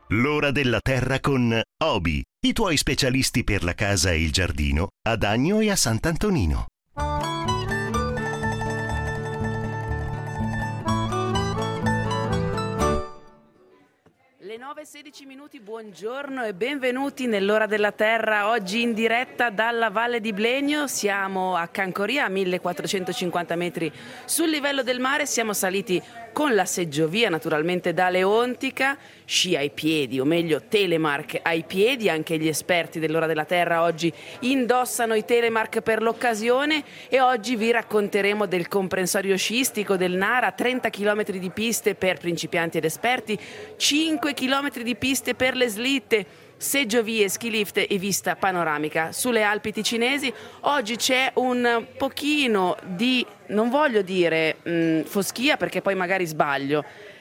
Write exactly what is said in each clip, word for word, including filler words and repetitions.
L'ora della terra con Obi, i tuoi specialisti per la casa e il giardino, ad Agno e a Sant'Antonino. Le nove e sedici minuti, buongiorno e benvenuti nell'ora della terra, oggi in diretta dalla Valle di Blegno. Siamo a Cancoria, a millequattrocentocinquanta metri sul livello del mare. Siamo saliti con la seggiovia naturalmente da Leontica, sci ai piedi, o meglio telemark ai piedi. Anche gli esperti dell'ora della terra oggi indossano i telemark per l'occasione e oggi vi racconteremo del comprensorio sciistico del Nara, trenta chilometri di piste per principianti ed esperti, cinque chilometri di piste per le slitte, seggiovie, ski lift e vista panoramica sulle Alpi ticinesi. Oggi c'è un pochino di, non voglio dire mh, foschia perché poi magari sbaglio,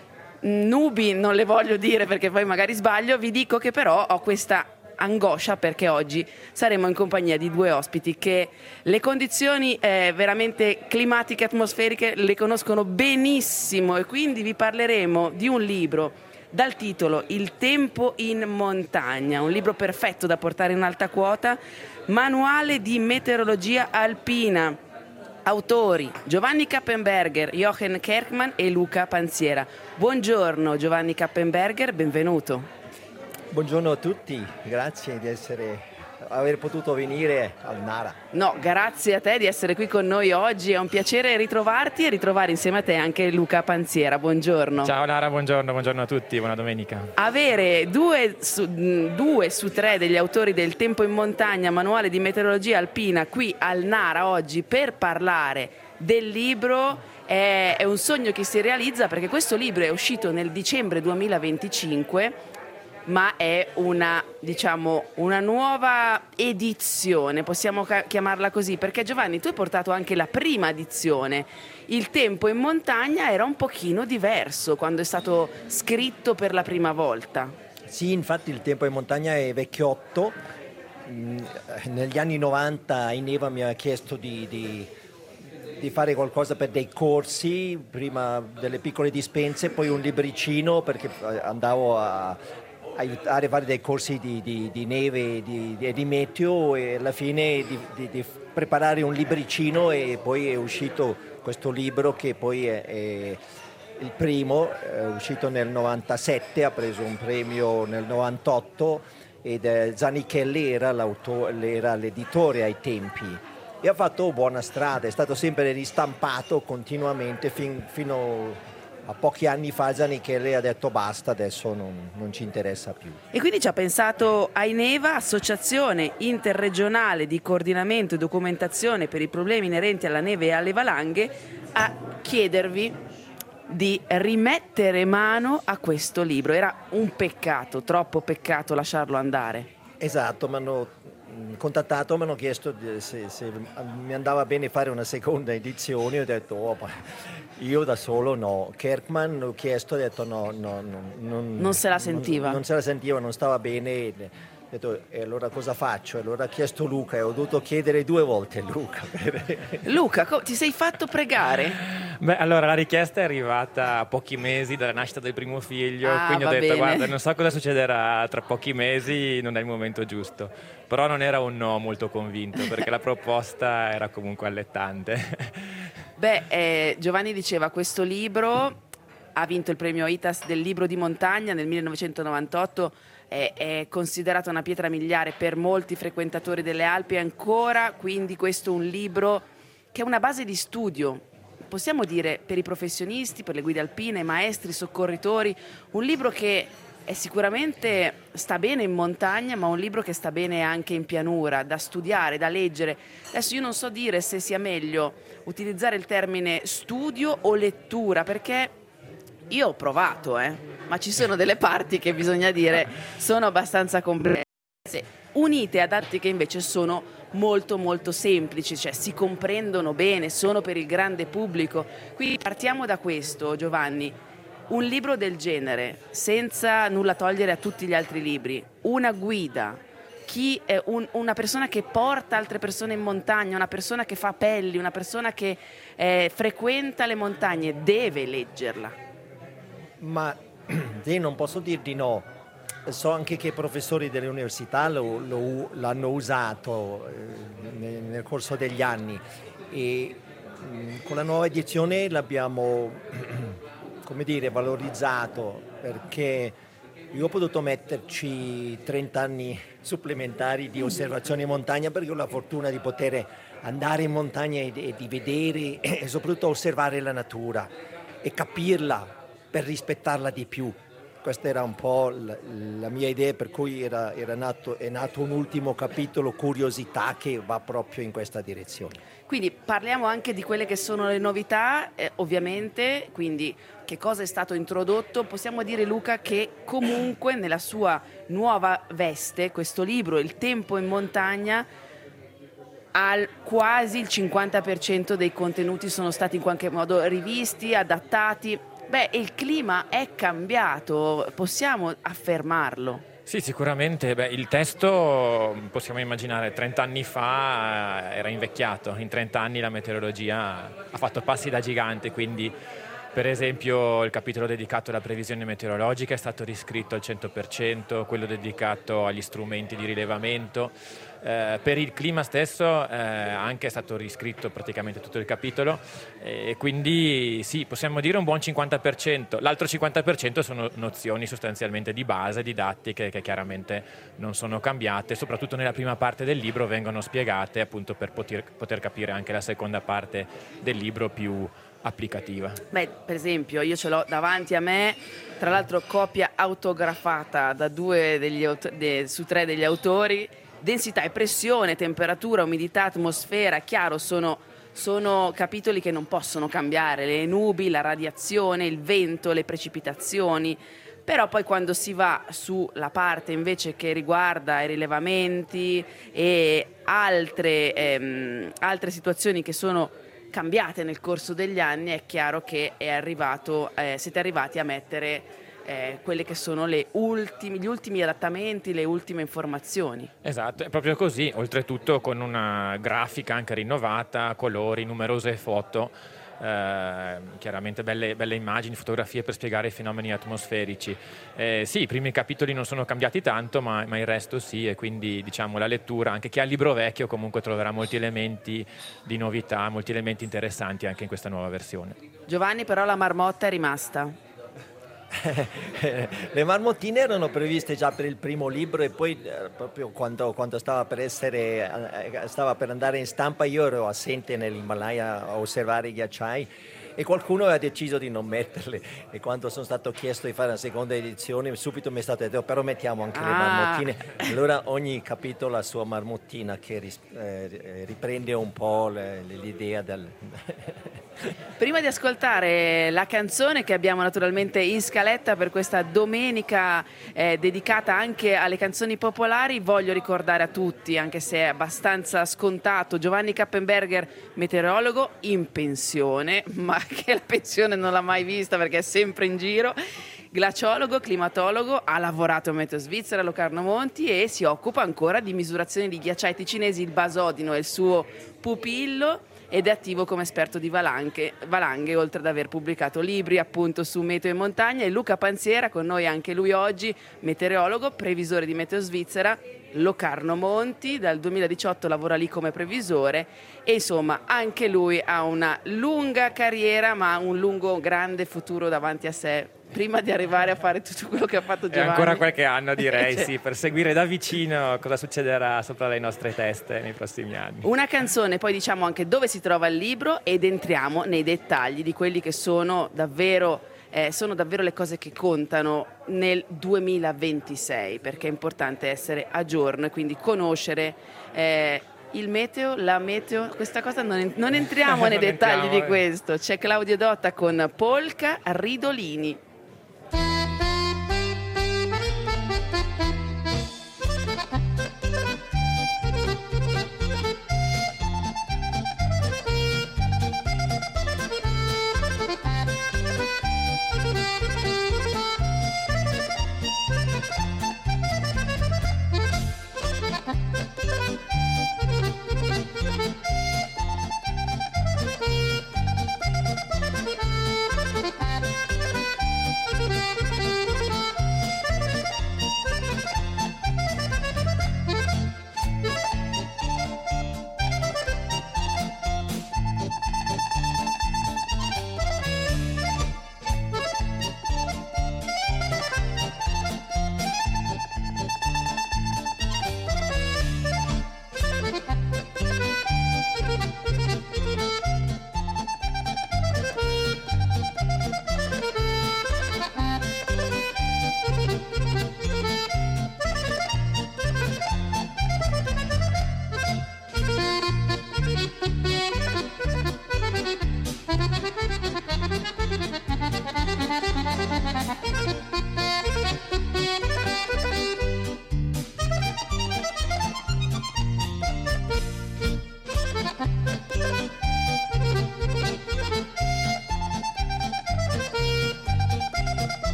nubi non le voglio dire perché poi magari sbaglio, vi dico che però ho questa angoscia perché oggi saremo in compagnia di due ospiti che le condizioni eh, veramente climatiche, atmosferiche le conoscono benissimo, e quindi vi parleremo di un libro dal titolo Il tempo in montagna, un libro perfetto da portare in alta quota, manuale di meteorologia alpina. Autori Giovanni Kappenberger, Jochen Kerkman e Luca Panziera. Buongiorno Giovanni Kappenberger, benvenuto. Buongiorno a tutti, grazie di essere aver potuto venire al Nara. No, grazie a te di essere qui con noi oggi, è un piacere ritrovarti e ritrovare insieme a te anche Luca Panziera. Buongiorno. Ciao Lara, buongiorno, buongiorno a tutti, buona domenica. Avere due su, due su tre degli autori del Tempo in montagna, manuale di meteorologia alpina, qui al Nara oggi per parlare del libro è, è un sogno che si realizza, perché questo libro è uscito nel dicembre duemilaventicinque, ma è una, diciamo, una nuova edizione, possiamo ca- chiamarla così, perché Giovanni, tu hai portato anche la prima edizione. Il Tempo in montagna era un pochino diverso quando è stato scritto per la prima volta. Sì, infatti il Tempo in montagna è vecchiotto. Negli anni novanta Ineva mi ha chiesto di, di, di fare qualcosa per dei corsi, prima delle piccole dispense, poi un libricino perché andavo a aiutare a fare dei corsi di, di, di neve e di, di, di meteo, e alla fine di, di, di preparare un libricino, e poi è uscito questo libro che poi è, è il primo, è uscito nel novantasette, ha preso un premio nel novantotto ed eh, Zanichelli era, era l'editore ai tempi e ha fatto buona strada, è stato sempre ristampato continuamente fin, fino a pochi anni fa. Zanichelli ha detto basta, adesso non, non ci interessa più. E quindi ci ha pensato Aineva, Associazione Interregionale di Coordinamento e Documentazione per i problemi inerenti alla neve e alle valanghe, a chiedervi di rimettere mano a questo libro. Era un peccato, troppo peccato lasciarlo andare. Esatto, mi hanno contattato, mi hanno chiesto se, se mi andava bene fare una seconda edizione. Ho detto oh, io da solo no. Kerkman ho chiesto, ho detto no, no, no non, non se la sentiva non, non se la sentiva, non stava bene. Ho detto e allora cosa faccio? Allora ho chiesto Luca e ho dovuto chiedere due volte Luca. Luca, co- ti sei fatto pregare? Beh, allora la richiesta è arrivata a pochi mesi dalla nascita del primo figlio, ah, quindi ho va detto bene. guarda, non so cosa succederà tra pochi mesi, non è il momento giusto. Però non era un no molto convinto, perché la proposta era comunque allettante. Beh, eh, Giovanni diceva, questo libro ha vinto il premio I T A S del libro di montagna nel millenovecentonovantotto, è, è considerato una pietra miliare per molti frequentatori delle Alpi, e ancora quindi questo è un libro che è una base di studio, possiamo dire, per i professionisti, per le guide alpine, maestri, soccorritori, un libro che è sicuramente sta bene in montagna, ma un libro che sta bene anche in pianura, da studiare, da leggere. Adesso io non so dire se sia meglio utilizzare il termine studio o lettura, perché io ho provato, eh, ma ci sono delle parti che bisogna dire sono abbastanza complesse, unite ad altri che invece sono molto molto semplici, cioè si comprendono bene, sono per il grande pubblico. Quindi partiamo da questo, Giovanni. Un libro del genere, senza nulla togliere a tutti gli altri libri, una guida, chi è un, una persona che porta altre persone in montagna, una persona che fa appelli, una persona che eh, frequenta le montagne, deve leggerla. Ma io non posso dir di no, so anche che i professori delle università lo, lo, l'hanno usato eh, nel, nel corso degli anni e mh, con la nuova edizione l'abbiamo come dire, valorizzato, perché io ho potuto metterci trenta anni supplementari di osservazione in montagna, perché ho la fortuna di poter andare in montagna e, e di vedere e soprattutto osservare la natura e capirla per rispettarla di più. Questa era un po' la, la mia idea, per cui era, era nato, è nato un ultimo capitolo, Curiosità, che va proprio in questa direzione. Quindi parliamo anche di quelle che sono le novità, eh, ovviamente, quindi che cosa è stato introdotto. Possiamo dire, Luca, che comunque nella sua nuova veste, questo libro, Il tempo in montagna, al quasi il cinquanta per cento dei contenuti sono stati in qualche modo rivisti, adattati. Beh, il clima è cambiato, possiamo affermarlo. Sì, sicuramente. Beh, il testo, possiamo immaginare, trenta anni fa era invecchiato. In trenta anni la meteorologia ha fatto passi da gigante, quindi per esempio il capitolo dedicato alla previsione meteorologica è stato riscritto al cento per cento, quello dedicato agli strumenti di rilevamento. Eh, per il clima stesso eh, anche è stato riscritto praticamente tutto il capitolo e quindi sì, possiamo dire un buon cinquanta per cento. L'altro cinquanta per cento sono nozioni sostanzialmente di base, didattiche, che chiaramente non sono cambiate, soprattutto nella prima parte del libro vengono spiegate appunto per poter, poter capire anche la seconda parte del libro più applicativa. Beh, per esempio, io ce l'ho davanti a me, tra l'altro copia autografata da due degli aut- de- su tre degli autori. Densità e pressione, temperatura, umidità, atmosfera, chiaro, sono, sono capitoli che non possono cambiare, le nubi, la radiazione, il vento, le precipitazioni. Però poi quando si va sulla parte invece che riguarda i rilevamenti e altre, ehm, altre situazioni che sono cambiate nel corso degli anni, è chiaro che è arrivato, eh, siete arrivati a mettere eh, quelle che sono le ultimi, gli ultimi adattamenti, le ultime informazioni. Esatto, è proprio così, oltretutto con una grafica anche rinnovata, colori, numerose foto, eh, chiaramente belle, belle immagini, fotografie per spiegare i fenomeni atmosferici. Eh, sì, i primi capitoli non sono cambiati tanto, ma, ma il resto sì, e quindi diciamo la lettura, anche chi ha il libro vecchio comunque troverà molti elementi di novità, molti elementi interessanti anche in questa nuova versione. Giovanni, però la marmotta è rimasta. Le marmottine erano previste già per il primo libro e poi eh, proprio quando, quando stava per essere eh, stava per andare in stampa io ero assente nell'Himalaya a osservare i ghiacciai e qualcuno aveva deciso di non metterle e quando sono stato chiesto di fare la seconda edizione subito mi è stato detto però mettiamo anche ah. le marmottine. Allora ogni capitolo ha la sua marmottina che ris- eh, riprende un po' le, l'idea del Prima di ascoltare la canzone che abbiamo naturalmente in scaletta per questa domenica eh, dedicata anche alle canzoni popolari, voglio ricordare a tutti, anche se è abbastanza scontato, Giovanni Kappenberger, meteorologo in pensione, ma che la pensione non l'ha mai vista perché è sempre in giro, glaciologo, climatologo, ha lavorato a Meteo Svizzera, Locarno Monti e si occupa ancora di misurazioni di ghiacciai ticinesi, il Basodino è il suo pupillo ed è attivo come esperto di valanghe, valanghe oltre ad aver pubblicato libri appunto su meteo e montagna. E Luca Panziera con noi anche lui oggi, meteorologo, previsore di Meteo Svizzera, Locarno Monti, dal duemiladiciotto lavora lì come previsore e insomma anche lui ha una lunga carriera ma un lungo grande futuro davanti a sé prima di arrivare a fare tutto quello che ha fatto Giovanni. E ancora qualche anno direi, sì, per seguire da vicino cosa succederà sopra le nostre teste nei prossimi anni. Una canzone, poi diciamo anche dove si trova il libro ed entriamo nei dettagli di quelli che sono davvero eh, sono davvero le cose che contano nel duemilaventisei, perché è importante essere a giorno e quindi conoscere eh, il meteo, la meteo, questa cosa non, non entriamo nei non dettagli entriamo, di eh. questo. C'è Claudio Dotta con Polka Ridolini.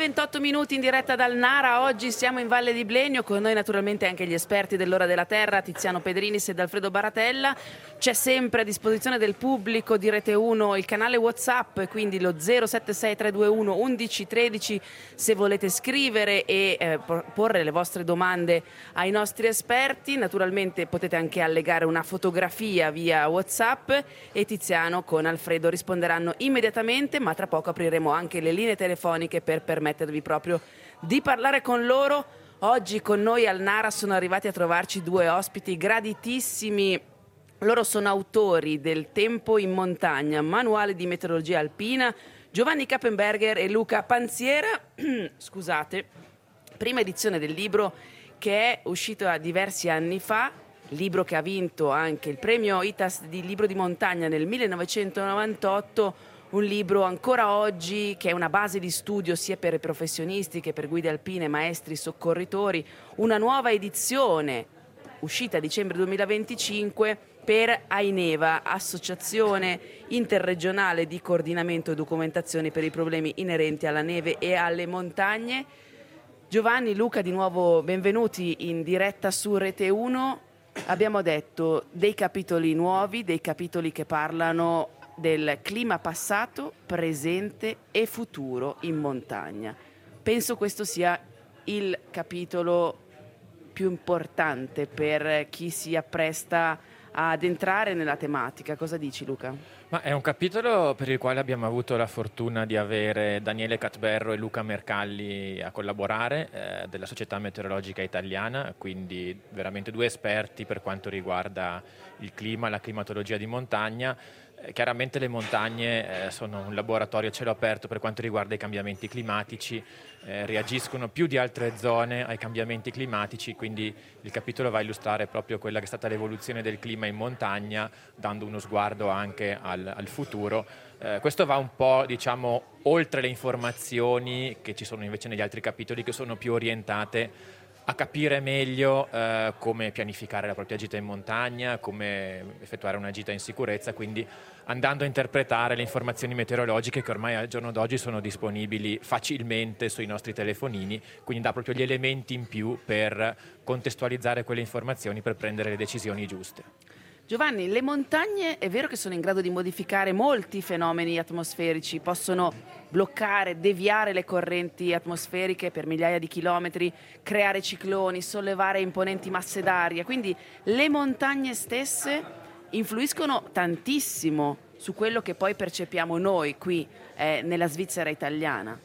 ventotto minuti in diretta dal Nara. Oggi siamo in Valle di Blegno, con noi naturalmente anche gli esperti dell'Ora della Terra, Tiziano Pedrinis ed Alfredo Baratella. C'è sempre a disposizione del pubblico di Rete uno il canale WhatsApp, quindi lo zero sette sei tre due uno undici tredici se volete scrivere e eh, porre le vostre domande ai nostri esperti. Naturalmente potete anche allegare una fotografia via WhatsApp e Tiziano con Alfredo risponderanno immediatamente, ma tra poco apriremo anche le linee telefoniche per permettervi proprio di parlare con loro. Oggi con noi al Nara sono arrivati a trovarci due ospiti graditissimi. Loro sono autori del Tempo in montagna, manuale di meteorologia alpina, Giovanni Kappenberger e Luca Panziera. Scusate, prima edizione del libro che è uscito da diversi anni fa, libro che ha vinto anche il premio I T A S di libro di montagna nel millenovecentonovantotto, un libro ancora oggi che è una base di studio sia per i professionisti che per guide alpine, maestri, soccorritori. Una nuova edizione uscita a dicembre duemilaventicinque per AINEVA, Associazione Interregionale di Coordinamento e Documentazione per i problemi inerenti alla neve e alle montagne. Giovanni, Luca, di nuovo benvenuti in diretta su Rete uno. Abbiamo detto dei capitoli nuovi, dei capitoli che parlano del clima passato, presente e futuro in montagna. Penso questo sia il capitolo più importante per chi si appresta ad entrare nella tematica. Cosa dici, Luca? Ma è un capitolo per il quale abbiamo avuto la fortuna di avere Daniele Catberro e Luca Mercalli a collaborare, eh, della Società Meteorologica Italiana, quindi veramente due esperti per quanto riguarda il clima, la climatologia di montagna. Eh, chiaramente le montagne eh, sono un laboratorio a cielo aperto per quanto riguarda i cambiamenti climatici, eh, reagiscono più di altre zone ai cambiamenti climatici, quindi il capitolo va a illustrare proprio quella che è stata l'evoluzione del clima in montagna, dando uno sguardo anche al, al futuro. Eh, questo va un po', diciamo, oltre le informazioni che ci sono invece negli altri capitoli, che sono più orientate a capire meglio eh, come pianificare la propria gita in montagna, come effettuare una gita in sicurezza, quindi andando a interpretare le informazioni meteorologiche che ormai al giorno d'oggi sono disponibili facilmente sui nostri telefonini, quindi dà proprio gli elementi in più per contestualizzare quelle informazioni per prendere le decisioni giuste. Giovanni, le montagne è vero che sono in grado di modificare molti fenomeni atmosferici, possono bloccare, deviare le correnti atmosferiche per migliaia di chilometri, creare cicloni, sollevare imponenti masse d'aria, quindi le montagne stesse influiscono tantissimo su quello che poi percepiamo noi qui eh, nella Svizzera italiana.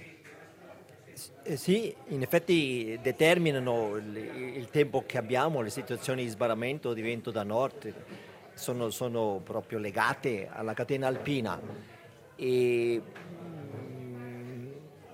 Eh sì, in effetti determinano il, il tempo che abbiamo, le situazioni di sbarramento, di vento da nord, sono, sono proprio legate alla catena alpina. E mh,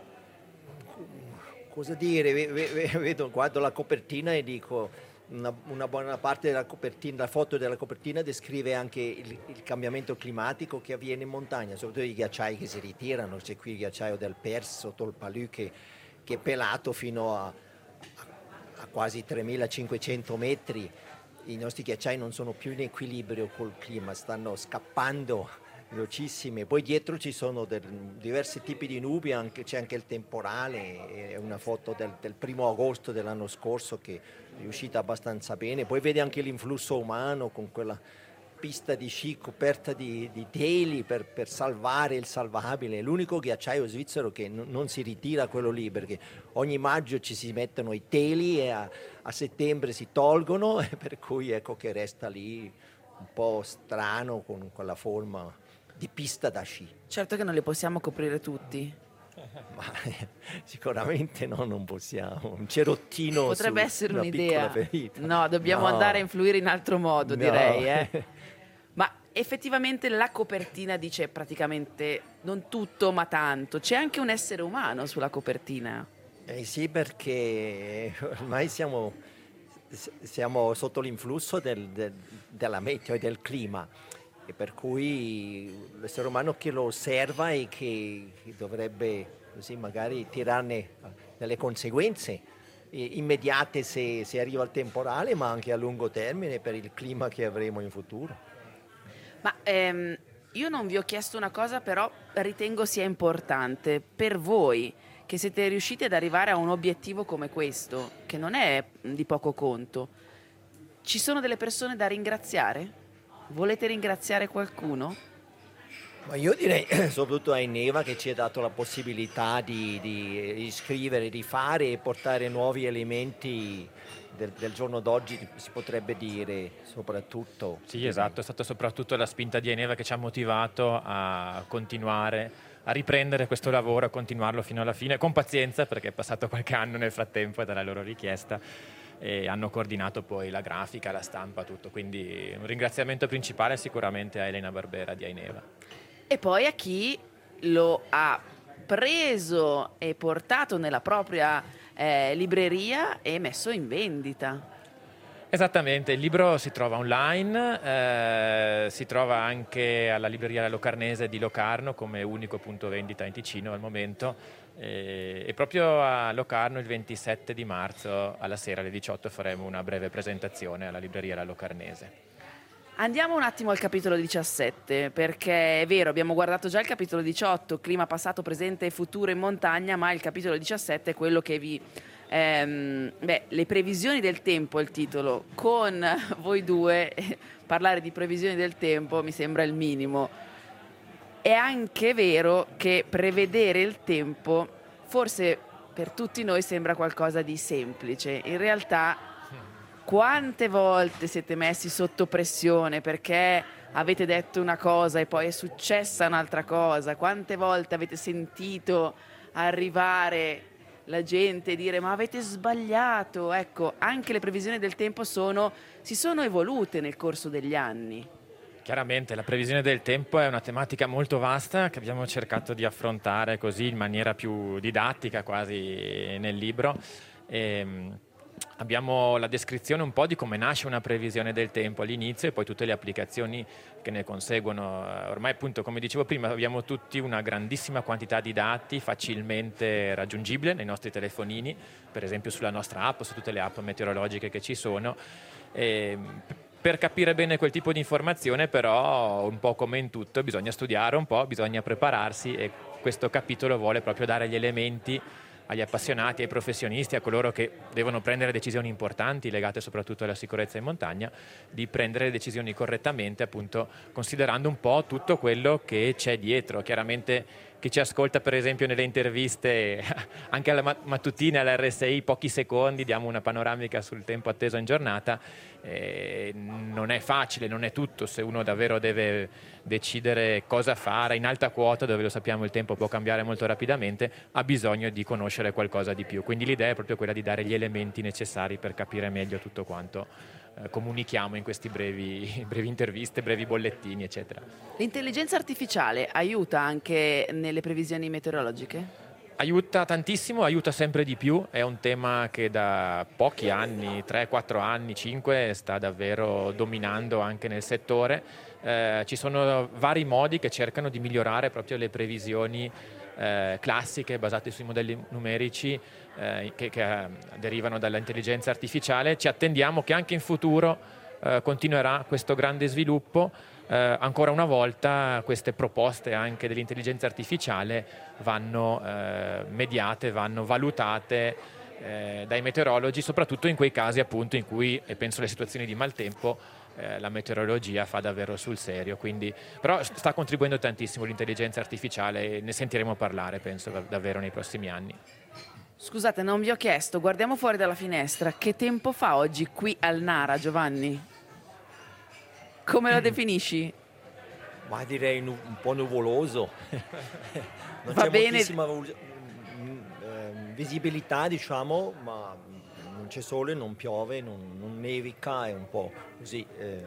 cosa dire? Vedo, guardo la copertina e dico una, una buona parte della copertina, la foto della copertina descrive anche il, il cambiamento climatico che avviene in montagna, soprattutto i ghiacciai che si ritirano. C'è qui il ghiacciaio del Pers sotto il Palù che, che è pelato fino a, a, a quasi tremilacinquecento metri. I nostri ghiacciai non sono più in equilibrio col clima, stanno scappando velocissime. Poi dietro ci sono del, diversi tipi di nubi, anche, c'è anche il temporale, è una foto del, del primo agosto dell'anno scorso che è uscita abbastanza bene. Poi vede anche l'influsso umano con quella pista di sci coperta di, di teli per, per salvare il salvabile. È l'unico ghiacciaio svizzero che n- non si ritira quello lì, perché ogni maggio ci si mettono i teli e a, a settembre si tolgono, e per cui ecco che resta lì un po' strano con quella forma di pista da sci. Certo che non li possiamo coprire tutti. Ma sicuramente no, non possiamo. Un cerottino potrebbe su essere una un'idea. piccola ferita. No, dobbiamo No. andare a influire in altro modo, No. direi. Eh. Ma effettivamente la copertina dice praticamente non tutto, ma tanto. C'è anche un essere umano sulla copertina. Eh sì, perché ormai siamo, siamo sotto l'influsso del, del, della meteo e del clima, e per cui l'essere umano che lo osserva e che dovrebbe così magari tirarne delle conseguenze immediate se, se arriva il temporale, ma anche a lungo termine per il clima che avremo in futuro. Ma ehm, io non vi ho chiesto una cosa, però ritengo sia importante per voi che siete riusciti ad arrivare a un obiettivo come questo, che non è di poco conto. Ci sono delle persone da ringraziare? Volete ringraziare qualcuno? Ma io direi soprattutto a Eneva che ci ha dato la possibilità di, di, di scrivere, di fare e portare nuovi elementi del, del giorno d'oggi, si potrebbe dire, soprattutto. Sì, esatto, è stata soprattutto la spinta di Eneva che ci ha motivato a continuare, a riprendere questo lavoro, a continuarlo fino alla fine, con pazienza, perché è passato qualche anno nel frattempo dalla loro richiesta, e hanno coordinato poi la grafica, la stampa, tutto. Quindi un ringraziamento principale sicuramente a Elena Barbera di Aineva. E poi a chi lo ha preso e portato nella propria eh, libreria e messo in vendita. Esattamente, il libro si trova online, eh, si trova anche alla libreria La Locarnese di Locarno come unico punto vendita in Ticino al momento, e, e proprio a Locarno il ventisette di marzo alla sera alle diciotto faremo una breve presentazione alla libreria La Locarnese. Andiamo un attimo al capitolo diciassette, perché è vero, abbiamo guardato già il capitolo diciotto, clima passato, presente e futuro in montagna, ma il capitolo diciassette è quello che vi... Ehm, beh, le previsioni del tempo è il titolo. Con voi due parlare di previsioni del tempo mi sembra il minimo. È anche vero che prevedere il tempo forse per tutti noi sembra qualcosa di semplice. In realtà quante volte siete messi sotto pressione perché avete detto una cosa e poi è successa un'altra cosa? Quante volte avete sentito arrivare la gente dire ma avete sbagliato? Ecco, anche le previsioni del tempo sono, si sono evolute nel corso degli anni. Chiaramente la previsione del tempo è una tematica molto vasta che abbiamo cercato di affrontare così in maniera più didattica quasi nel libro. E abbiamo la descrizione un po' di come nasce una previsione del tempo all'inizio e poi tutte le applicazioni che ne conseguono. Ormai appunto, come dicevo prima, abbiamo tutti una grandissima quantità di dati facilmente raggiungibile nei nostri telefonini, per esempio sulla nostra app, su tutte le app meteorologiche che ci sono. E per capire bene quel tipo di informazione però, un po' come in tutto, bisogna studiare un po', bisogna prepararsi, e questo capitolo vuole proprio dare gli elementi agli appassionati, ai professionisti, a coloro che devono prendere decisioni importanti legate soprattutto alla sicurezza in montagna, di prendere le decisioni correttamente, appunto considerando un po' tutto quello che c'è dietro. Chiaramente chi ci ascolta per esempio nelle interviste anche alla mattutina all'R S I, pochi secondi, diamo una panoramica sul tempo atteso in giornata. Eh, non è facile, non è tutto, se uno davvero deve decidere cosa fare in alta quota, dove lo sappiamo il tempo può cambiare molto rapidamente, ha bisogno di conoscere qualcosa di più. Quindi l'idea è proprio quella di dare gli elementi necessari per capire meglio tutto quanto eh, comunichiamo in questi brevi, brevi interviste, brevi bollettini, eccetera. L'intelligenza artificiale aiuta anche nelle previsioni meteorologiche? Aiuta tantissimo, aiuta sempre di più, è un tema che da pochi anni, tre quattro anni, cinque, sta davvero dominando anche nel settore. Eh, ci sono vari modi che cercano di migliorare proprio le previsioni eh, classiche basate sui modelli numerici eh, che, che eh, derivano dall'intelligenza artificiale. Ci attendiamo che anche in futuro eh, continuerà questo grande sviluppo. Eh, ancora una volta queste proposte anche dell'intelligenza artificiale vanno eh, mediate, vanno valutate eh, dai meteorologi, soprattutto in quei casi appunto in cui, e penso alle situazioni di maltempo, eh, la meteorologia fa davvero sul serio. Quindi, però sta contribuendo tantissimo l'intelligenza artificiale e ne sentiremo parlare, penso, davvero nei prossimi anni. Scusate, non vi ho chiesto, guardiamo fuori dalla finestra, che tempo fa oggi qui al Nara, Giovanni? Come lo definisci? Ma direi nu- un po' nuvoloso. Non Va c'è bene. moltissima mm, eh, visibilità, diciamo, ma non c'è sole, non piove, non, non nevica, è un po' così. Eh,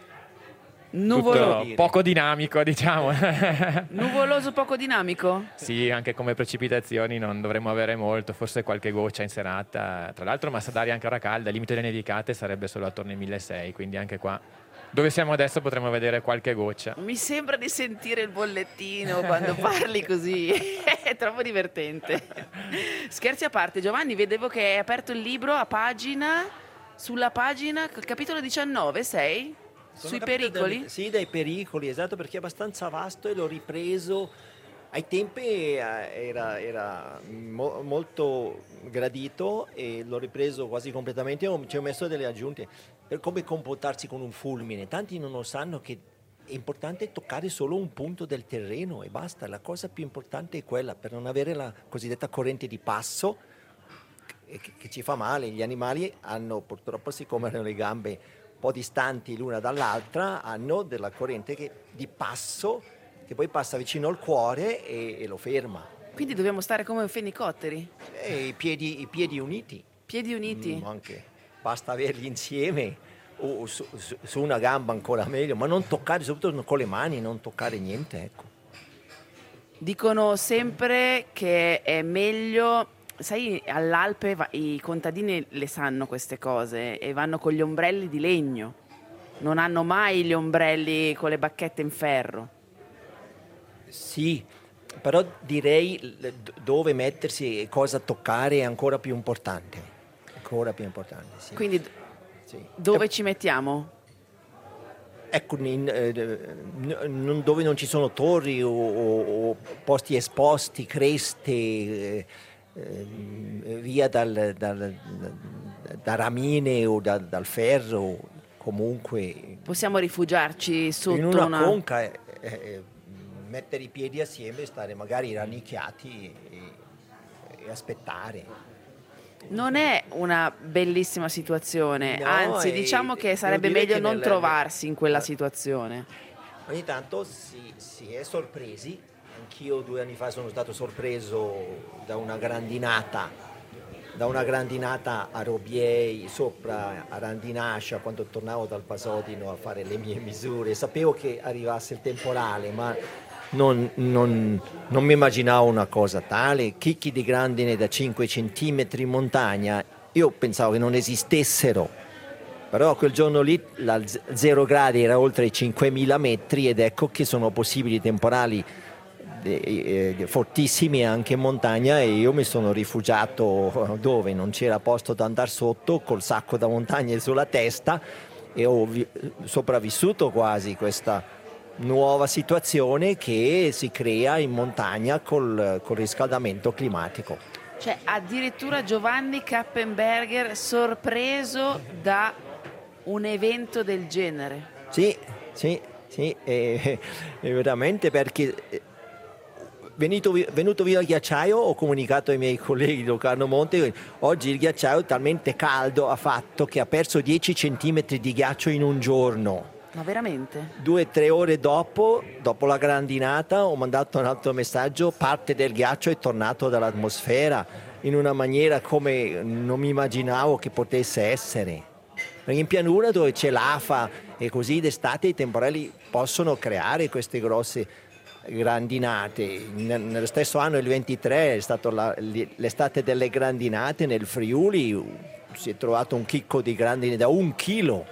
Nuvolo- Tutto poco dinamico, diciamo. Nuvoloso, poco dinamico? Sì, anche come precipitazioni non dovremmo avere molto, forse qualche goccia in serata. Tra l'altro massa d'aria ancora calda, il limite delle nevicate sarebbe solo attorno ai milleseicento, quindi anche qua dove siamo adesso potremmo vedere qualche goccia. Mi sembra di sentire il bollettino quando parli così, è troppo divertente. Scherzi a parte, Giovanni, vedevo che hai aperto il libro a pagina, sulla pagina, capitolo diciannove, sei? sono Sui capito pericoli? dai- sì, dai pericoli, esatto, perché è abbastanza vasto e l'ho ripreso Ai tempi eh, era, era mo- molto gradito e l'ho ripreso quasi completamente, ho- ci ho messo delle aggiunte per come comportarsi con un fulmine. Tanti non lo sanno che è importante toccare solo un punto del terreno e basta, la cosa più importante è quella, per non avere la cosiddetta corrente di passo che, che ci fa male. Gli animali hanno purtroppo, siccome hanno le gambe un po' distanti l'una dall'altra, hanno della corrente che, di passo che poi passa vicino al cuore e, e lo ferma. Quindi dobbiamo stare come fenicotteri? E i piedi, i piedi uniti. Piedi uniti? Mm, anche. Basta averli insieme o su, su, su una gamba ancora meglio, ma non toccare, soprattutto con le mani, non toccare niente, ecco. Dicono sempre che è meglio, sai, all'Alpe va- i contadini le sanno queste cose e vanno con gli ombrelli di legno, non hanno mai gli ombrelli con le bacchette in ferro. Sì, però direi l- dove mettersi e cosa toccare è ancora più importante. Ancora più importante, sì. Quindi d- Sì. dove E- ci mettiamo? Ecco, in, eh, n- non- dove non ci sono torri o, o- o posti esposti, creste, eh, eh, via dal, dal- da ramine o da- dal ferro, comunque Possiamo rifugiarci sotto in una, una... conca, eh, eh, mettere i piedi assieme e stare magari rannicchiati e, e aspettare. Non è una bellissima situazione, No, anzi e diciamo che devo sarebbe dire meglio che non nel- trovarsi in quella eh. situazione. Ogni tanto si, si è sorpresi, anch'io due anni fa sono stato sorpreso da una grandinata, da una grandinata a Robiei, sopra a Randinascia, quando tornavo dal Pasodino a fare le mie misure. Sapevo che arrivasse il temporale, ma non, non- non mi immaginavo una cosa tale. Chicchi di grandine da cinque centimetri in montagna, io pensavo che non esistessero. Però quel giorno lì la z- zero gradi era oltre i cinquemila metri ed ecco che sono possibili temporali eh, eh, fortissimi anche in montagna e io mi sono rifugiato dove non c'era posto da andare sotto col sacco da montagna sulla testa e ho vi- sopravvissuto quasi questa nuova situazione che si crea in montagna col, col riscaldamento climatico. Cioè addirittura Giovanni Kappenberger sorpreso da un evento del genere. Sì, sì, sì, è, è veramente perché eh, venuto, vi- venuto via il ghiacciaio ho comunicato ai miei colleghi di Locarno Monte che oggi il ghiacciaio talmente caldo ha fatto che ha perso dieci centimetri di ghiaccio in un giorno. Ma veramente? Due o tre ore dopo, dopo la grandinata, ho mandato un altro messaggio, parte del ghiaccio è tornato dall'atmosfera in una maniera come non mi immaginavo che potesse essere. Perché in pianura dove c'è l'afa e così d'estate i temporali possono creare queste grosse grandinate. Nel- Nello stesso anno, il ventitré, è stato la- l'estate delle grandinate nel Friuli, si è trovato un chicco di grandine da un chilo.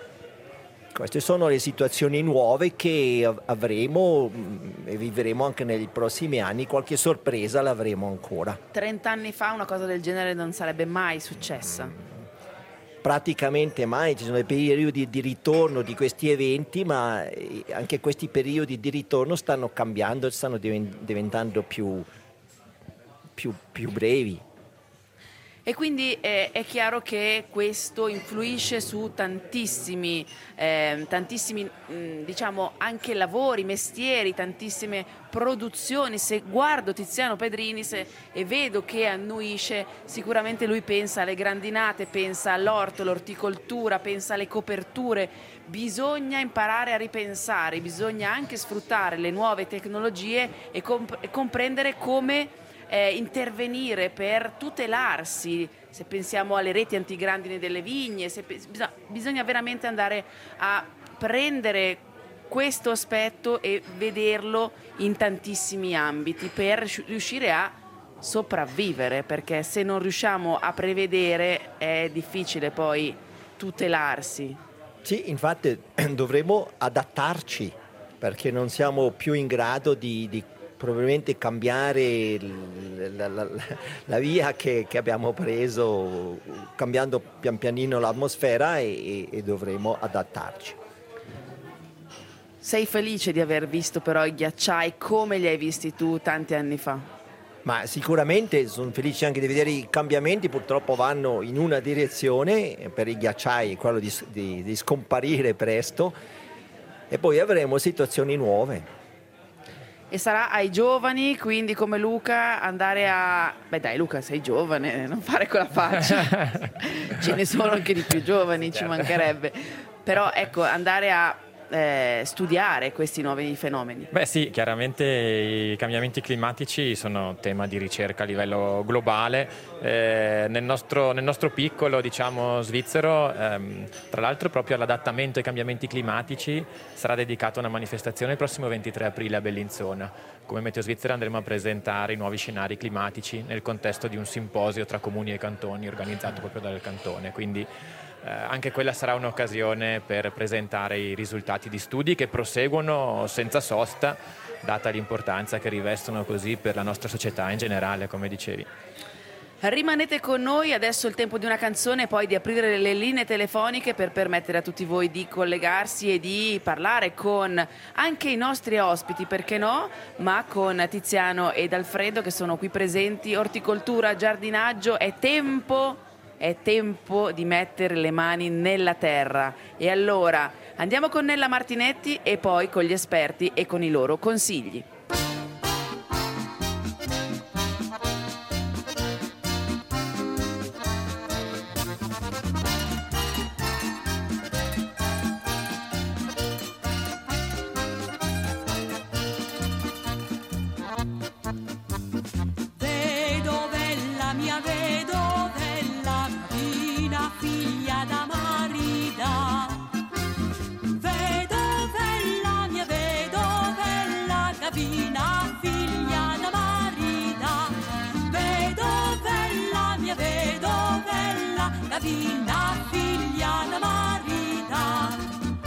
Queste sono le situazioni nuove che av- avremo mh, e vivremo anche nei prossimi anni, qualche sorpresa l'avremo ancora. Trent'anni fa una cosa del genere non sarebbe mai successa. Praticamente mai, ci sono dei periodi di ritorno di questi eventi, ma eh, anche questi periodi di ritorno stanno cambiando, stanno diven- diventando più, più, più brevi. E quindi eh, è chiaro che questo influisce su tantissimi, eh, tantissimi mh, diciamo anche lavori, mestieri, tantissime produzioni. Se guardo Tiziano Pedrinis e, e vedo che annuisce, sicuramente lui pensa alle grandinate, pensa all'orto, l'orticoltura, pensa alle coperture. Bisogna imparare a ripensare, bisogna anche sfruttare le nuove tecnologie e, comp- e comprendere come Eh, intervenire per tutelarsi. Se pensiamo alle reti antigrandine delle vigne, se pe- bisogna, bisogna veramente andare a prendere questo aspetto e vederlo in tantissimi ambiti per riusci- riuscire a sopravvivere, perché se non riusciamo a prevedere è difficile poi tutelarsi. Sì, infatti dovremo adattarci perché non siamo più in grado di, di probabilmente cambiare la, la- la- la via che, che abbiamo preso, cambiando pian pianino l'atmosfera e, e dovremo adattarci. Sei felice di aver visto però i ghiacciai come li hai visti tu tanti anni fa? Ma sicuramente sono felice anche di vedere i cambiamenti, purtroppo vanno in una direzione, per i ghiacciai quello di, di, di scomparire presto, e poi avremo situazioni nuove. E sarà ai giovani, quindi come Luca, andare a... Beh dai Luca, sei giovane, non fare quella faccia. Ce ne sono anche di più giovani, ci mancherebbe. Però ecco, andare a eh, studiare questi nuovi fenomeni. Beh sì, chiaramente i cambiamenti climatici sono tema di ricerca a livello globale. Eh, nel, nostro, nel nostro piccolo, diciamo, svizzero, ehm, tra l'altro proprio all'adattamento ai cambiamenti climatici sarà dedicata una manifestazione il prossimo ventitré aprile a Bellinzona. Come Meteo Svizzera andremo a presentare i nuovi scenari climatici nel contesto di un simposio tra comuni e cantoni organizzato proprio dal cantone, quindi Eh, anche quella sarà un'occasione per presentare i risultati di studi che proseguono senza sosta, data l'importanza che rivestono così per la nostra società in generale, come dicevi. Rimanete con noi, adesso è il tempo di una canzone e poi di aprire le linee telefoniche per permettere a tutti voi di collegarsi e di parlare con anche i nostri ospiti, perché no, ma con Tiziano ed Alfredo che sono qui presenti. Orticoltura, giardinaggio, è tempo... È tempo di mettere le mani nella terra. E allora andiamo con Nella Martinetti e poi con gli esperti e con i loro consigli. Vedovella mia, vedovella, figlia da Marida. Vedovella mia, vedovella, gavina, figlia da Marida. Vedovella mia, vedovella, gavina, figlia da Marida.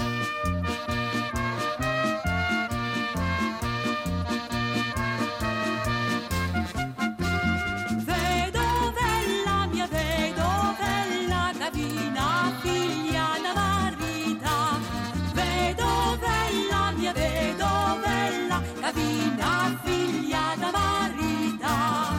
Vedovella mia, vedovella, gavina, figlia da Marita. Vedovella mia, vedovella, gavina, figlia da Marita.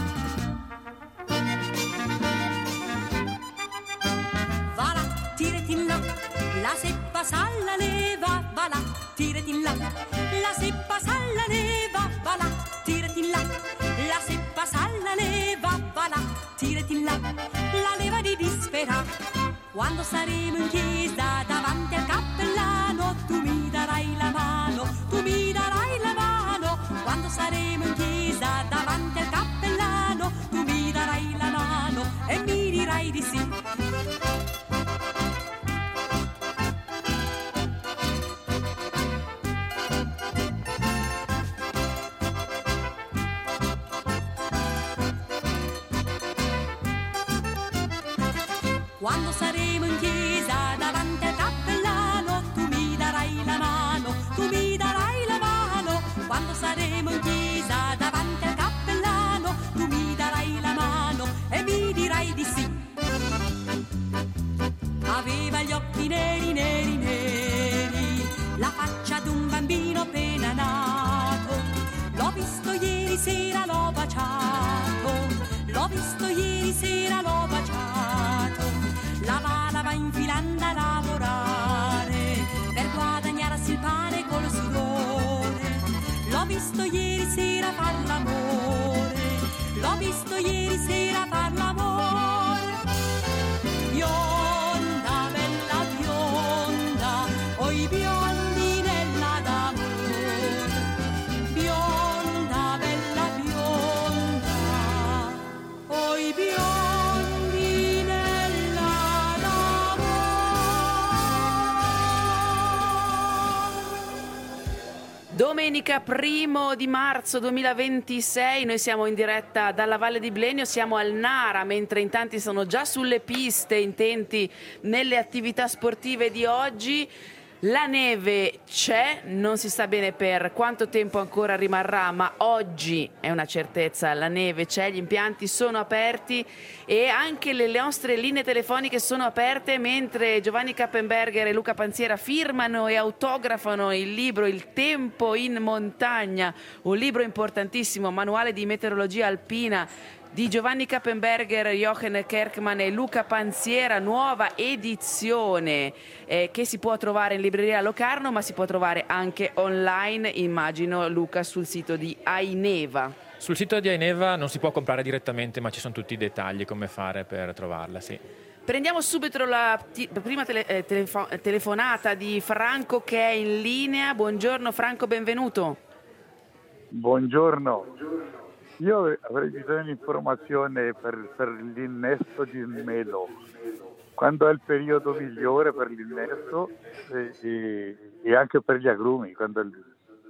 Va là, tirati in là, la seppa salla leva, va là, tirati in là, la seppa salla leva, va là, tirati in là, la seppa salla leva, va là, tirati in là, la leva di dispera. Quando saremo in chiesa davanti al cappellano, tu mi darai la mano, tu mi darai la mano. Quando saremo in chiesa davanti al cappellano, tu mi darai la mano e mi dirai di sì. Quando saremo in chiesa davanti al cappellano, tu mi darai la mano, tu mi darai la mano. Quando saremo in chiesa davanti al cappellano, tu mi darai la mano e mi dirai di sì. Aveva gli occhi neri, neri, neri, la faccia d'un bambino appena nato. L'ho visto ieri sera, l'ho baciato, l'ho visto ieri sera, l'ho baciato. La pala va infilando a lavorare per guadagnarsi il pane col sudore. L'ho visto ieri sera far l'amore, l'ho visto ieri sera far l'amore. Bionda, bella bionda, ho i biondi nella d'amore. Bionda, bella bionda, ho i biondi. Domenica primo di marzo duemilaventisei, noi siamo in diretta dalla Valle di Blenio, siamo al Nara, mentre in tanti sono già sulle piste, intenti nelle attività sportive di oggi. La neve c'è, non si sa bene per quanto tempo ancora rimarrà, ma oggi è una certezza, la neve c'è, gli impianti sono aperti e anche le nostre linee telefoniche sono aperte, mentre Giovanni Kappenberger e Luca Panziera firmano e autografano il libro Il tempo in montagna, un libro importantissimo, manuale di meteorologia alpina di Giovanni Kappenberger, Jochen Kerkman e Luca Panziera, nuova edizione eh, che si può trovare in libreria a Locarno, ma si può trovare anche online, immagino, Luca, sul sito di Aineva. Sul sito di Aineva non si può comprare direttamente, ma ci sono tutti i dettagli come fare per trovarla, sì. Prendiamo subito la t- prima tele- eh, telefo- telefonata di Franco che è in linea. Buongiorno Franco, benvenuto. Buongiorno. Io avrei bisogno di informazione per, per l'innesto di un melo. Quando è il periodo migliore per l'innesto e, e, e anche per gli agrumi? Quando il,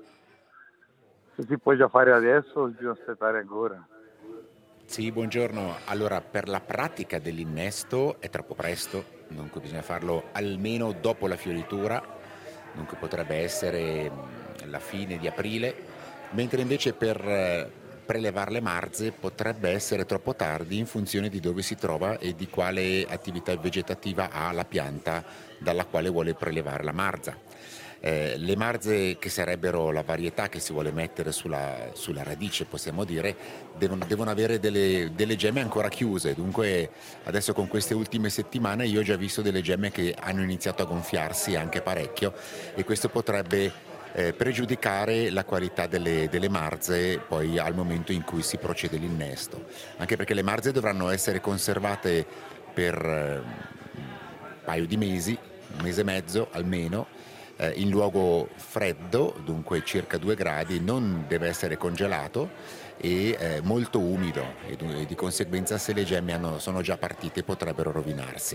se si può già fare adesso o bisogna aspettare ancora? Sì, buongiorno. Allora, per la pratica dell'innesto è troppo presto, dunque bisogna farlo almeno dopo la fioritura, dunque potrebbe essere la fine di aprile, mentre invece per prelevare le marze potrebbe essere troppo tardi in funzione di dove si trova e di quale attività vegetativa ha la pianta dalla quale vuole prelevare la marza. Eh, le marze, che sarebbero la varietà che si vuole mettere sulla, sulla radice, possiamo dire, devono, devono avere delle, delle gemme ancora chiuse, dunque adesso con queste ultime settimane io ho già visto delle gemme che hanno iniziato a gonfiarsi anche parecchio e questo potrebbe Eh, pregiudicare la qualità delle, delle marze poi al momento in cui si procede l'innesto, anche perché le marze dovranno essere conservate per eh, un paio di mesi, un mese e mezzo almeno, eh, in luogo freddo, dunque circa due gradi, non deve essere congelato e eh, molto umido e, e di conseguenza se le gemme hanno, sono già partite potrebbero rovinarsi.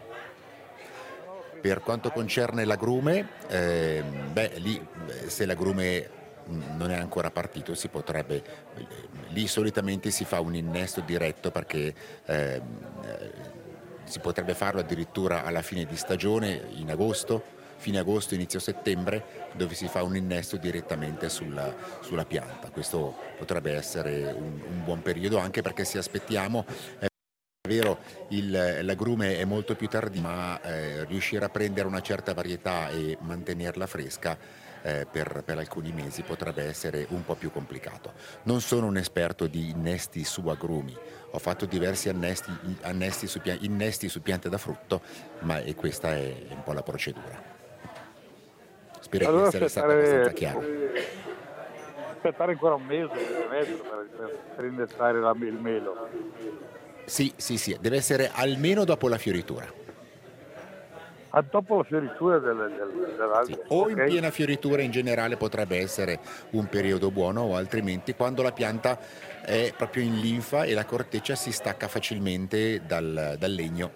Per quanto concerne l'agrume, eh, beh, lì se l'agrume non è ancora partito si potrebbe, lì solitamente si fa un innesto diretto perché eh, si potrebbe farlo addirittura alla fine di stagione, in agosto, fine agosto, inizio settembre, dove si fa un innesto direttamente sulla, sulla pianta. Questo potrebbe essere un, un buon periodo anche perché se aspettiamo... Eh, È vero, il, l'agrume è molto più tardivo, ma eh, riuscire a prendere una certa varietà e mantenerla fresca eh, per, per alcuni mesi potrebbe essere un po' più complicato. Non sono un esperto di innesti su agrumi, ho fatto diversi annesti, annesti su, innesti su piante da frutto, ma e questa è un po' la procedura. Spero allora di essere stato abbastanza chiaro. Aspettare ancora un mese, un mese per, per, per innestare la, il melo. Sì, sì, sì, deve essere almeno dopo la fioritura. Ah, dopo la fioritura delle, delle, dell'albero? Sì, o okay. In piena fioritura in generale potrebbe essere un periodo buono, o altrimenti quando la pianta è proprio in linfa e la corteccia si stacca facilmente dal, dal legno.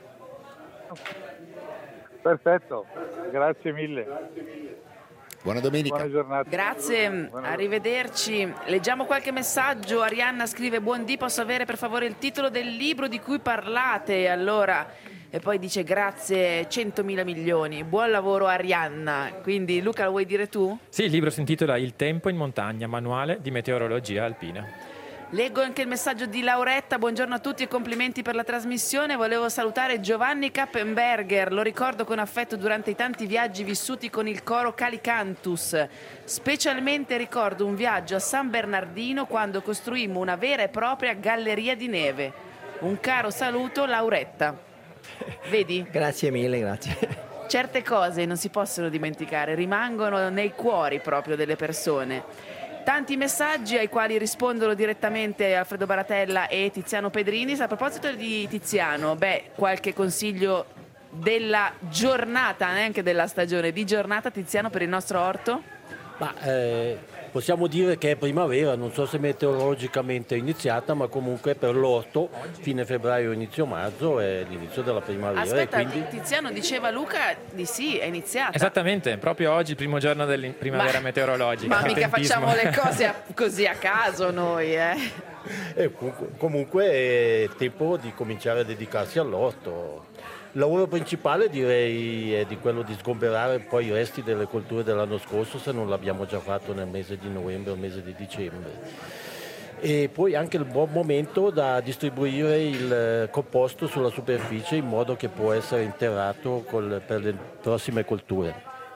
Perfetto, grazie mille. Buona domenica. Buona giornata. Grazie, Buona arrivederci. Leggiamo qualche messaggio. Arianna scrive: buondì, posso avere per favore il titolo del libro di cui parlate? Allora, e poi dice grazie centomila milioni. Buon lavoro Arianna. Quindi Luca, lo vuoi dire tu? Sì, il libro si intitola Il tempo in montagna, manuale di meteorologia alpina. Leggo anche il messaggio di Lauretta: buongiorno a tutti e complimenti per la trasmissione. Volevo salutare Giovanni Kappenberger, lo ricordo con affetto durante i tanti viaggi vissuti con il coro Calicantus. Specialmente ricordo un viaggio a San Bernardino quando costruimmo una vera e propria galleria di neve. Un caro saluto, Lauretta. Vedi? Grazie mille, grazie. Certe cose non si possono dimenticare, rimangono nei cuori proprio delle persone. Tanti messaggi ai quali rispondono direttamente Alfredo Baratella e Tiziano Pedrini. A proposito di Tiziano, beh, qualche consiglio della giornata, neanche della stagione, di giornata, Tiziano, per il nostro orto? Ma, eh, possiamo dire che è primavera, non so se meteorologicamente è iniziata, ma comunque per l'orto fine febbraio, inizio marzo è l'inizio della primavera. Aspetta, e quindi... Tiziano diceva Luca di sì, è iniziata. Esattamente, proprio oggi, il primo giorno della primavera ma, meteorologica. Ma mica tempismo. facciamo le cose a, così a caso noi, eh? E comunque è tempo di cominciare a dedicarsi all'orto. lavoro principale direi è di quello di sgomberare poi i resti delle colture dell'anno scorso, se non l'abbiamo già fatto nel mese di novembre o mese di dicembre. E poi anche il buon momento da distribuire il composto sulla superficie in modo che può essere interrato col, per le prossime colture.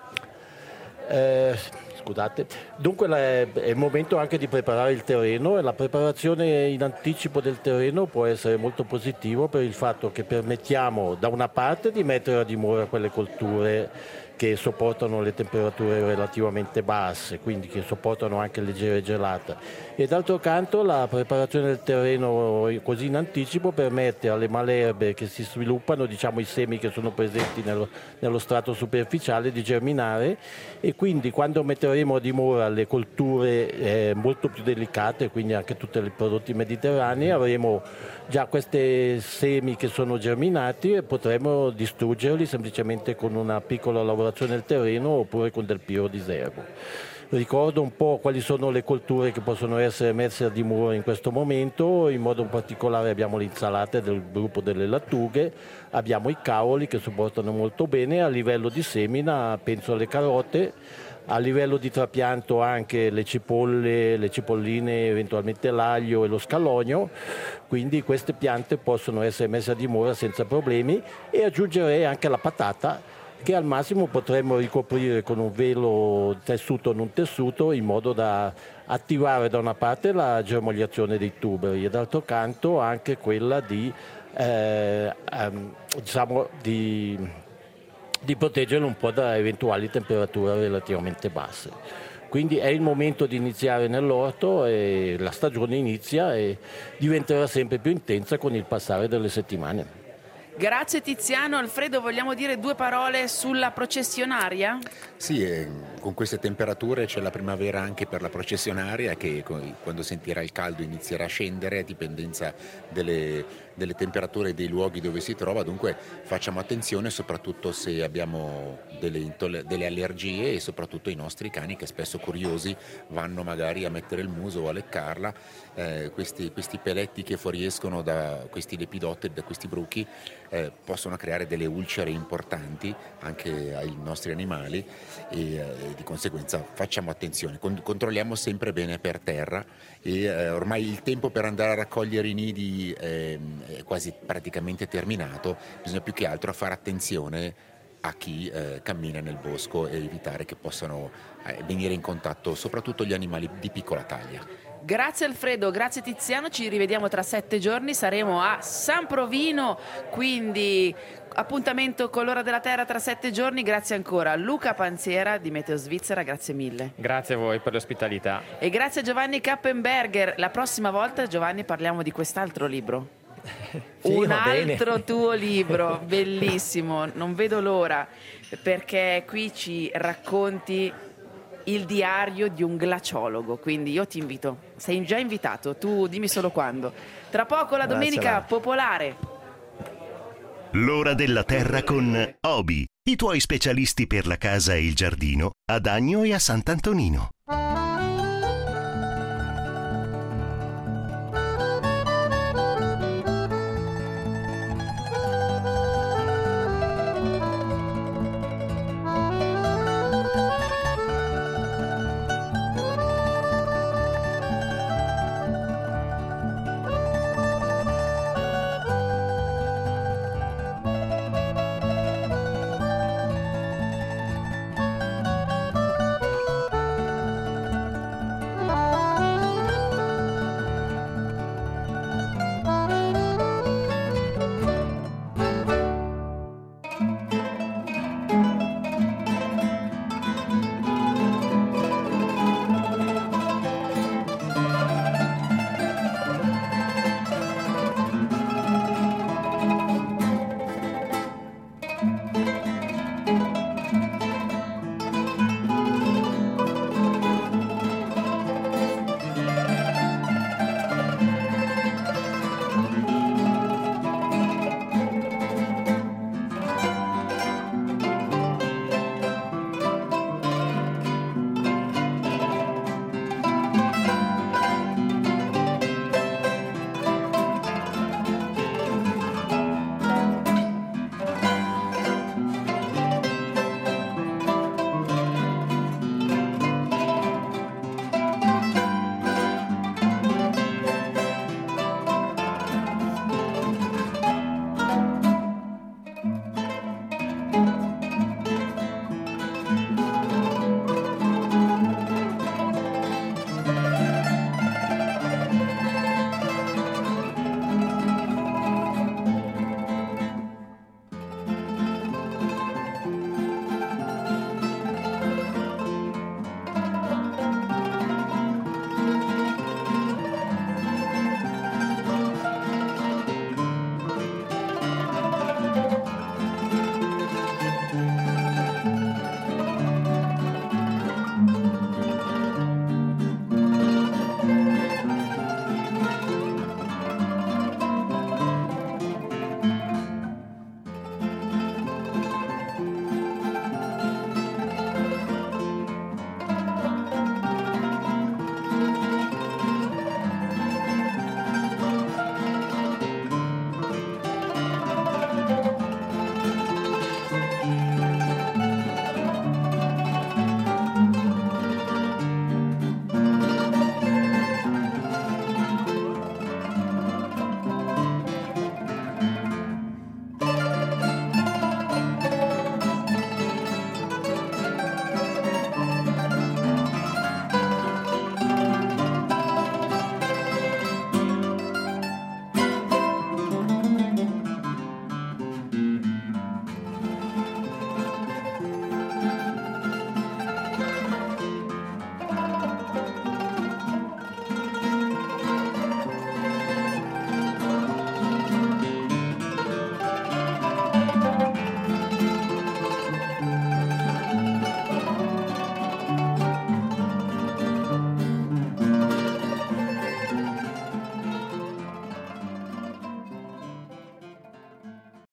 Eh, scusate, dunque la, è il momento anche di preparare il terreno, e la preparazione in anticipo del terreno può essere molto positivo per il fatto che permettiamo da una parte di mettere a dimora quelle colture che sopportano le temperature relativamente basse, quindi che sopportano anche leggere gelate, e d'altro canto la preparazione del terreno così in anticipo permette alle malerbe che si sviluppano, diciamo i semi che sono presenti nello, nello strato superficiale, di germinare, e quindi quando metteremo a dimora le colture eh, molto più delicate, quindi anche tutti i prodotti mediterranei, avremo già questi semi che sono germinati e potremo distruggerli semplicemente con una piccola lavorazione del terreno oppure con del pirodiserbo. Ricordo un po' quali sono le colture che possono essere messe a dimora in questo momento. In modo particolare abbiamo le insalate del gruppo delle lattughe, abbiamo i cavoli che sopportano molto bene. A livello di semina penso alle carote, a livello di trapianto anche le cipolle, le cipolline, eventualmente l'aglio e lo scalogno, quindi queste piante possono essere messe a dimora senza problemi, e aggiungerei anche la patata, che al massimo potremmo ricoprire con un velo tessuto o non tessuto, in modo da attivare da una parte la germogliazione dei tuberi e d'altro canto anche quella di, eh, um, diciamo, di, di proteggerlo un po' da eventuali temperature relativamente basse. Quindi è il momento di iniziare nell'orto, e la stagione inizia e diventerà sempre più intensa con il passare delle settimane. Grazie Tiziano. Alfredo, vogliamo dire due parole sulla processionaria? Sì, eh, con queste temperature c'è la primavera anche per la processionaria, che quando sentirà il caldo inizierà a scendere a dipendenza delle, delle temperature e dei luoghi dove si trova. Dunque facciamo attenzione soprattutto se abbiamo delle, intoll- delle allergie, e soprattutto i nostri cani che spesso curiosi vanno magari a mettere il muso o a leccarla. Eh, questi, questi peletti che fuoriescono da questi lepidotteri, da questi bruchi, eh, possono creare delle ulcere importanti anche ai nostri animali, e eh, di conseguenza facciamo attenzione, Con- controlliamo sempre bene per terra, e eh, ormai il tempo per andare a raccogliere i nidi eh, è quasi praticamente terminato. Bisogna più che altro fare attenzione a chi eh, cammina nel bosco e evitare che possano eh, venire in contatto soprattutto gli animali di piccola taglia. Grazie Alfredo, grazie Tiziano, ci rivediamo tra sette giorni, saremo a San Provino, quindi appuntamento con l'Ora della Terra tra sette giorni. Grazie ancora Luca Panziera di Meteo Svizzera, grazie mille. Grazie a voi per l'ospitalità. E grazie a Giovanni Kappenberger. La prossima volta, Giovanni, parliamo di quest'altro libro. Sì, Un va bene. altro tuo libro, bellissimo, non vedo l'ora, perché qui ci racconti il diario di un glaciologo, quindi io ti invito, sei già invitato, tu dimmi solo quando. Tra poco la Grazie, domenica Lara. popolare. L'ora della terra con Obi, i tuoi specialisti per la casa e il giardino, ad Agno e a Sant'Antonino.